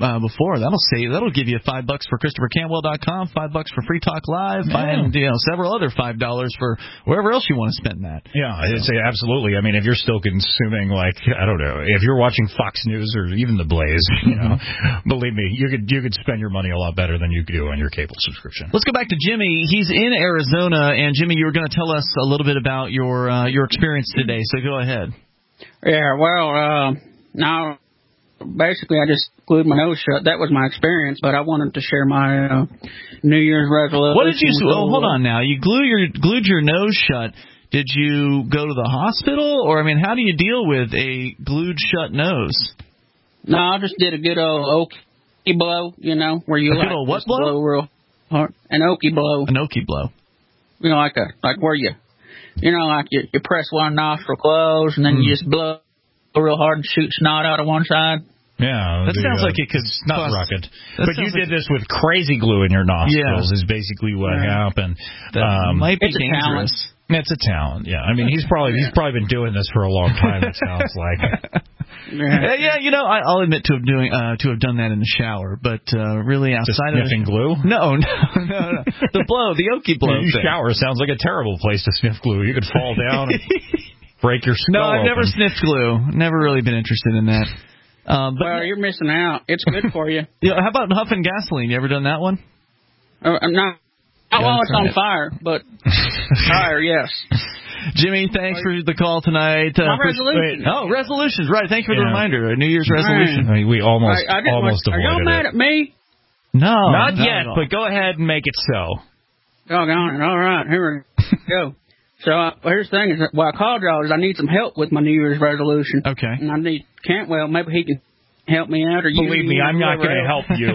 before. That'll give you $5 for ChristopherCantwell.com, $5 for Free Talk Live, and several other $5 for wherever else you want to spend that. Yeah, I'd say absolutely. I mean, if you're still consuming, like, I don't know, if you're watching Fox News or even The Blaze, believe me, you could spend your money a lot better than you could do on your cable subscription. Let's go back to Jimmy. He's in Arizona, and Jimmy, you were going to tell us a little bit about your experience today. So go ahead. Yeah, well, now basically I just glued my nose shut. That was my experience, but I wanted to share my New Year's resolution. What did you? Oh, hold on now. You glued your nose shut. Did you go to the hospital, or how do you deal with a glued shut nose? No, I just did a good old okie blow. Where you good old what blow? Real hard. An okie blow. An okie blow. Like where you press one nostril closed and then you just blow real hard and shoot snot out of one side. Yeah, that sounds like it could snot rocket. But you did this with crazy glue in your nostrils. Is basically what happened. That might be dangerous. It's a talent. Yeah, he's probably been doing this for a long time. It sounds like. I'll admit to have done that in the shower, but really outside of sniffing glue. No. The okie blow. Shower sounds like a terrible place to sniff glue. You could fall down and break your skull. No, I've never sniffed glue. Never really been interested in that. But you're missing out. It's good for you. How about huffing gasoline? You ever done that one? I'm not. While it's on fire, but fire, yes. Jimmy, thanks for the call tonight. Resolution. Resolutions, right. Thanks for the reminder. A New Year's resolution. We almost avoided it. Are y'all mad at me? No. Not yet, but go ahead and make it so. Doggone it. All right, here we go. So here's the thing. Is that, I called y'all is I need some help with my New Year's resolution. Okay. And I need Cantwell. Maybe he can help me out. Or believe me, I'm not going to help you.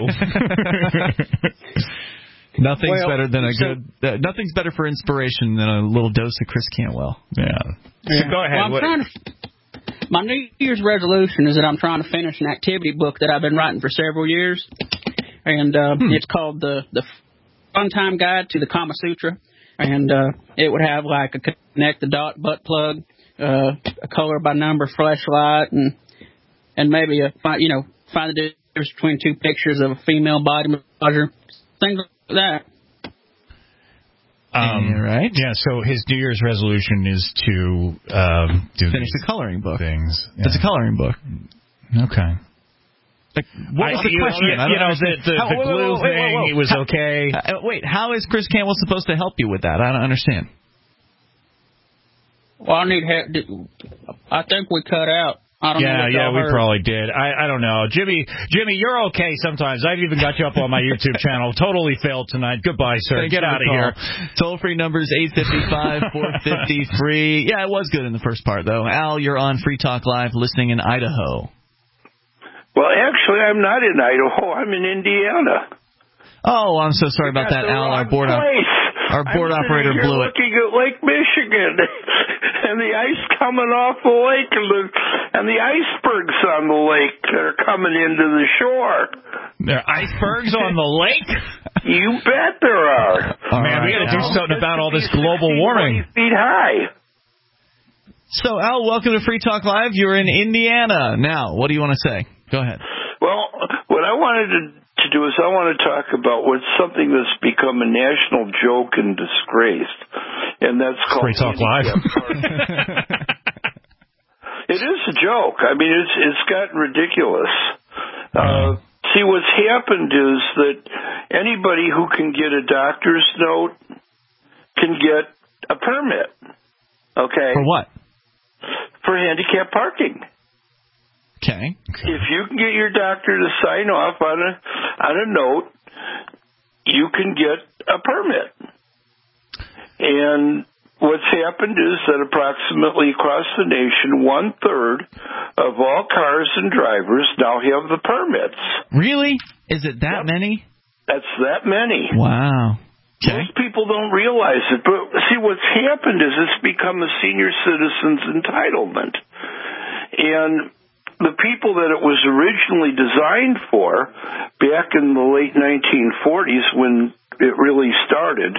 Nothing's better for inspiration than a little dose of Chris Cantwell. Yeah. So go ahead. My New Year's resolution is that I'm trying to finish an activity book that I've been writing for several years, and it's called the Fun Time Guide to the Kama Sutra, and it would have like a connect the dot butt plug, a color by number flashlight, and maybe find the difference between two pictures of a female body massager, things like that. Right. Yeah, so his New Year's resolution is to finish the coloring book. Things. Yeah. It's a coloring book. Okay. What was the question? The glue thing, it was okay. Wait, how is Chris Cantwell supposed to help you with that? I don't understand. Well, I need help. I think we cut out. I don't know. We probably did. I don't know. Jimmy, you're okay sometimes. I've even got you up on my YouTube channel. Totally failed tonight. Goodbye, sir. Thanks. Get out of here. Toll-free numbers 855-450-FREE. Yeah, it was good in the first part, though. Al, you're on Free Talk Live listening in Idaho. Well, actually, I'm not in Idaho. I'm in Indiana. Oh, I'm so sorry about that, Al. Our board operator blew it. Looking at Lake Michigan, and the ice coming off the lake, and the icebergs on the lake that are coming into the shore. There are icebergs on the lake? You bet there are. Man, we got to do something about all this global warming. 20 feet high. So, Al, welcome to Free Talk Live. You're in Indiana. Now, what do you want to say? Go ahead. Well, what I wanted to do is I want to talk about what's something that's become a national joke and disgrace, and that's called Free Talk Live. It is a joke. I mean, it's gotten ridiculous. See, what's happened is that anybody who can get a doctor's note can get a permit. Okay. For what? For handicap parking. Okay. If you can get your doctor to sign off on a note, you can get a permit. And what's happened is that approximately across the nation, 1/3 of all cars and drivers now have the permits. Really? Is it that many? That's that many. Wow. Okay. Most people don't realize it. But see, what's happened is it's become a senior citizen's entitlement. And the people that it was originally designed for, back in the late 1940s when it really started,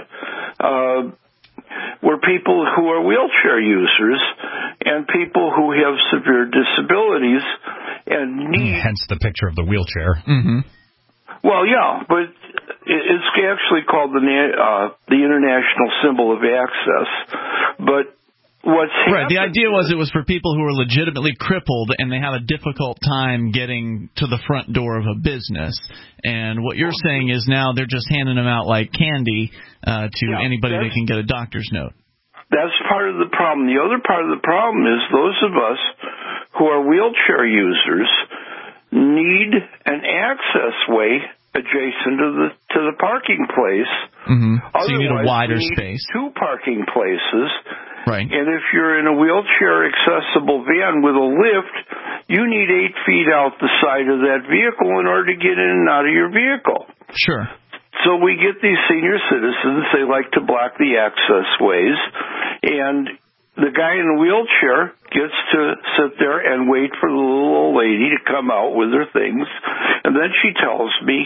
were people who are wheelchair users and people who have severe disabilities and need... Hence the picture of the wheelchair. Mm-hmm. Well, yeah, but it's actually called the International Symbol of Access. But what's right? The idea was it was for people who are legitimately crippled and they have a difficult time getting to the front door of a business. And what you're saying is now they're just handing them out like candy to anybody that can get a doctor's note. That's part of the problem. The other part of the problem is those of us who are wheelchair users need an access way adjacent to the parking place. Mm-hmm. So you need a wider space. 2 parking places. Right. And if you're in a wheelchair accessible van with a lift, you need 8 feet out the side of that vehicle in order to get in and out of your vehicle. Sure. So we get these senior citizens, they like to block the access ways, and the guy in the wheelchair gets to sit there and wait for the little old lady to come out with her things, and then she tells me,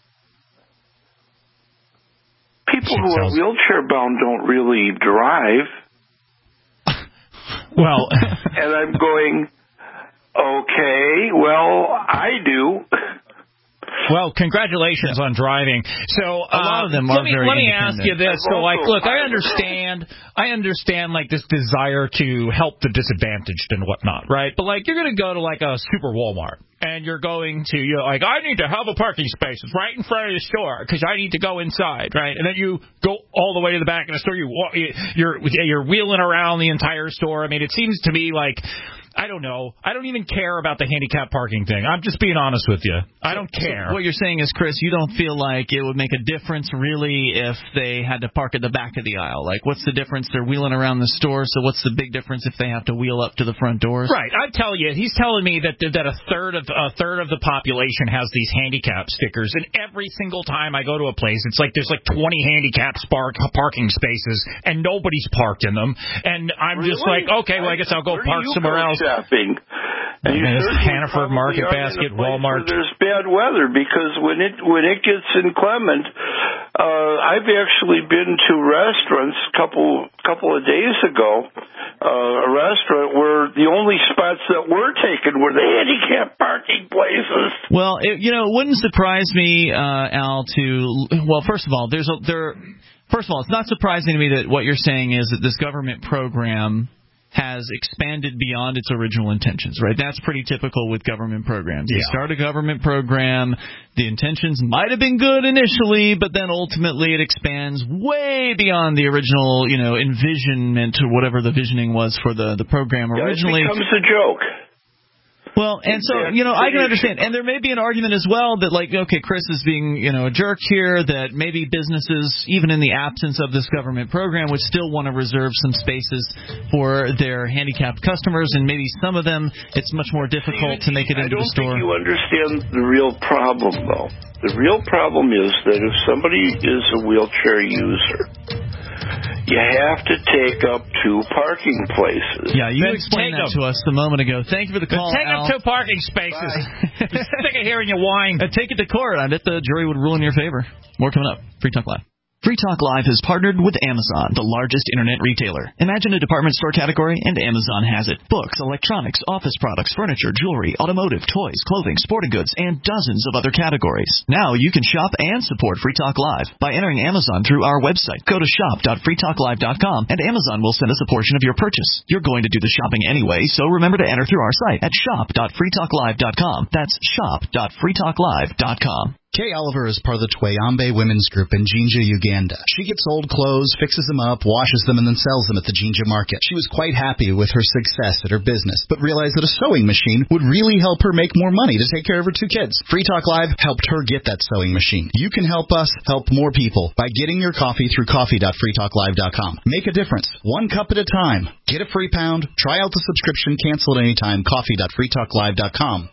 people who are wheelchair-bound don't really drive. Well, and I'm going, okay, well, I do. Well, congratulations on driving. So a lot of them are very Let me ask you this. So, like, look, I understand, like, this desire to help the disadvantaged and whatnot, right? But, like, you're going to go to, like, a super Walmart, and you're going to, like, I need to have a parking space. It's right in front of the store because I need to go inside, right? And then you go all the way to the back of the store. You're wheeling around the entire store. I mean, it seems to me like, I don't know. I don't even care about the handicap parking thing. I'm just being honest with you. I don't care. So what you're saying is, Chris, you don't feel like it would make a difference really if they had to park at the back of the aisle. Like, what's the difference? They're wheeling around the store, so what's the big difference if they have to wheel up to the front doors? Right. I tell you, he's telling me that a third of the population has these handicap stickers, and every single time I go to a place, it's like there's like 20 handicap parking spaces, and nobody's parked in them. And I'm just like, okay, well, I guess I'll go park somewhere else. Shopping. And Hannaford, Market Basket, Walmart. There's bad weather because when it gets inclement, I've actually been to restaurants a couple of days ago. A restaurant where the only spots that were taken were the handicap parking places. Well, it wouldn't surprise me, Al. First of all, it's not surprising to me that what you're saying is that this government program has expanded beyond its original intentions, right? That's pretty typical with government programs. You start a government program, the intentions might have been good initially, but then ultimately it expands way beyond the original, envisionment or whatever the visioning was for the program originally. It becomes a joke. Well, and so, I can understand. And there may be an argument as well that, like, okay, Chris is being, a jerk here, that maybe businesses, even in the absence of this government program, would still want to reserve some spaces for their handicapped customers, and maybe some of them, it's much more difficult to make it into the store. I don't think you understand the real problem, though. The real problem is that if somebody is a wheelchair user, you have to take up 2 parking places. Yeah, you explained that to us a moment ago. Thank you for the call, Take Al. up 2 parking spaces. I'm sick of hearing you whine. Take it to court. I bet the jury would rule in your favor. More coming up. Free Talk Live. Free Talk Live has partnered with Amazon, the largest internet retailer. Imagine a department store category, and Amazon has it. Books, electronics, office products, furniture, jewelry, automotive, toys, clothing, sporting goods, and dozens of other categories. Now you can shop and support Free Talk Live by entering Amazon through our website. Go to shop.freetalklive.com, and Amazon will send us a portion of your purchase. You're going to do the shopping anyway, so remember to enter through our site at shop.freetalklive.com. That's shop.freetalklive.com. Kay Oliver is part of the Twayambe Women's Group in Jinja, Uganda. She gets old clothes, fixes them up, washes them, and then sells them at the Jinja market. She was quite happy with her success at her business, but realized that a sewing machine would really help her make more money to take care of her 2 kids. Free Talk Live helped her get that sewing machine. You can help us help more people by getting your coffee through coffee.freetalklive.com. Make a difference, 1 cup at a time. Get a free pound, try out the subscription, cancel at any time, coffee.freetalklive.com.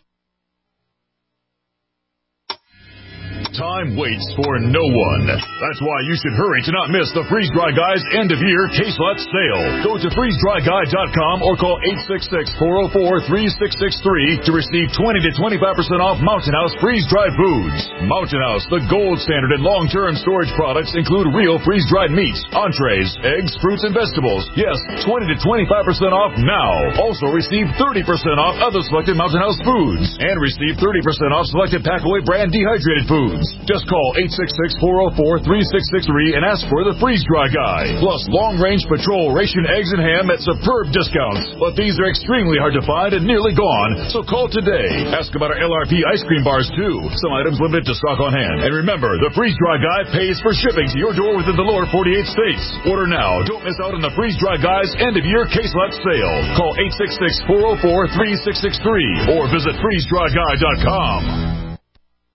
Time waits for no one. That's why you should hurry to not miss the Freeze Dry Guy's end-of-year case lot sale. Go to freezedryguy.com or call 866-404-3663 to receive 20 to 25% off Mountain House freeze-dried foods. Mountain House, the gold standard in long-term storage products, include real freeze-dried meats, entrees, eggs, fruits, and vegetables. Yes, 20 to 25% off now. Also receive 30% off other selected Mountain House foods and receive 30% off selected Packaway brand dehydrated foods. Just call 866-404-3663 and ask for the freeze-dry guy. Plus, long-range patrol ration eggs and ham at superb discounts. But these are extremely hard to find and nearly gone, so call today. Ask about our LRP ice cream bars, too. Some items limited to stock on hand. And remember, the freeze-dry guy pays for shipping to your door within the lower 48 states. Order now. Don't miss out on the freeze-dry guy's end-of-year case lot sale. Call 866-404-3663 or visit freezedryguy.com.